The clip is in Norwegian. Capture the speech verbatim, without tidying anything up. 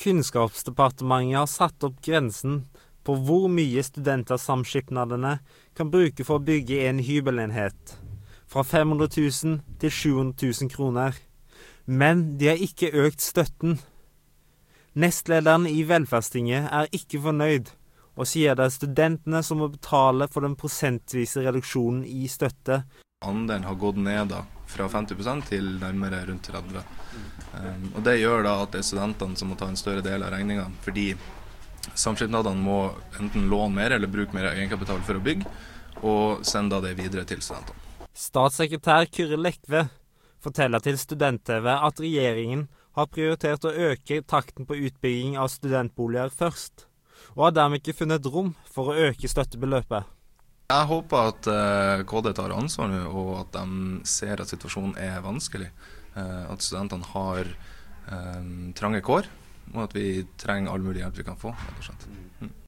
Kunnskapsdepartementet har satt opp grensen på hvor mye studentasamskipnadene kan bruke for å bygge en hybelenhet, fra fem hundre tusen til sju hundre tusen kroner. Men de har ikke økt støtten. Nestlederen i Velferdstinget er ikke fornøyd, og sier det er studentene som må betale for den prosentvise reduksjonen i støtte. Andelen har gått ned da, fra femti prosent til nærmere rundt tretti. Um, og det gjør da at det er studentene som må ta en større del av regningen, fordi samskipnadene må enten låne mer eller bruke mer egenkapital for å bygge, og sende det videre til studentene. Statssekretær Kyrre Lekve forteller til Student-T V at regjeringen har prioritert å øke takten på utbygging av studentboliger først, og har dermed ikke funnet rom for å øke støttebeløpet. Jeg håper at uh, K D tar ansvar nå, og at de ser at situasjonen er vanskelig. Uh, at studentene har um, trange kår, og at vi trenger all mulig hjelp vi kan få, rett og slett. Mm.